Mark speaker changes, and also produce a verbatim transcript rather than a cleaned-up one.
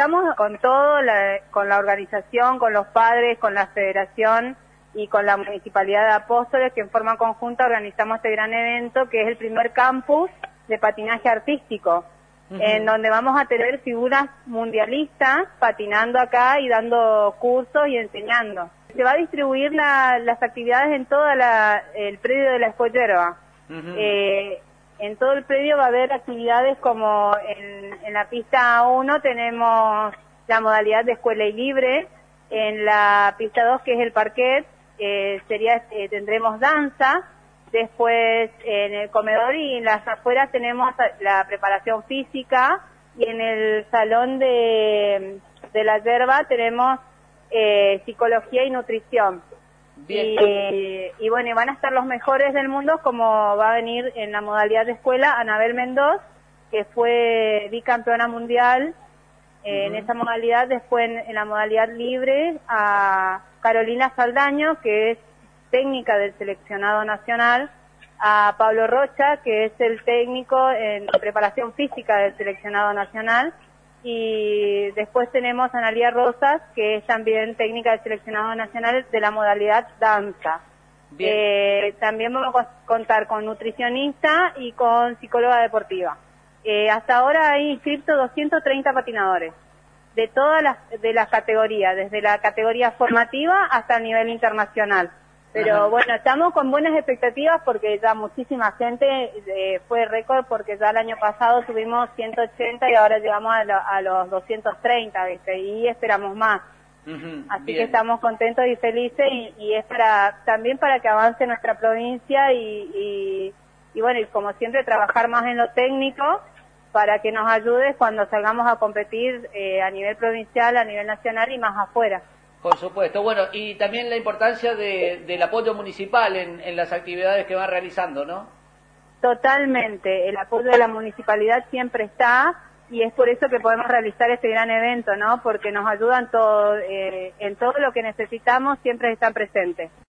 Speaker 1: estamos con todo, la, con la organización, con los padres, con la federación y con la Municipalidad de Apóstoles, que en forma conjunta organizamos este gran evento, que es el primer campus de patinaje artístico, uh-huh. en donde vamos a tener figuras mundialistas patinando acá y dando cursos y enseñando. Se va a distribuir la, las actividades en todo el predio de la Escoyerba. Uh-huh. eh, en todo el predio va a haber actividades como en, en la pista uno tenemos la modalidad de escuela y libre, en la pista dos, que es el parquet, eh, sería eh, tendremos danza, después en el comedor y en las afueras tenemos la preparación física, y en el salón de, de la yerba tenemos eh, psicología y nutrición. Bien. Y, y bueno, y van a estar los mejores del mundo, como va a venir en la modalidad de escuela Anabel Mendoz, que fue bicampeona mundial eh, uh-huh. en esa modalidad. Después en, en la modalidad libre a Carolina Saldaño, que es técnica del seleccionado nacional, a Pablo Rocha, que es el técnico en preparación física del seleccionado nacional, y después tenemos a Analia Rosas, que es también técnica del seleccionado nacional de la modalidad danza. Eh, también vamos a contar con nutricionista y con psicóloga deportiva. Eh, hasta ahora hay inscritos doscientos treinta patinadores de todas las de las categorías, desde la categoría formativa hasta el nivel internacional. Pero Ajá. bueno, estamos con buenas expectativas porque ya muchísima gente, eh, fue récord porque ya el año pasado tuvimos ciento ochenta y ahora llegamos a, lo, a los doscientos treinta, ¿viste? Y esperamos más. Uh-huh. Así Bien. que estamos contentos y felices y, y es para también para que avance nuestra provincia y, y, y bueno, y como siempre trabajar más en lo técnico para que nos ayude cuando salgamos a competir eh, a nivel provincial, a nivel nacional y más afuera.
Speaker 2: Por supuesto. Bueno, y también la importancia de, del apoyo municipal en, en las actividades que van realizando, ¿no?
Speaker 1: Totalmente. El apoyo de la municipalidad siempre está y es por eso que podemos realizar este gran evento, ¿no? Porque nos ayudan todo, eh, en todo lo que necesitamos, siempre están presentes.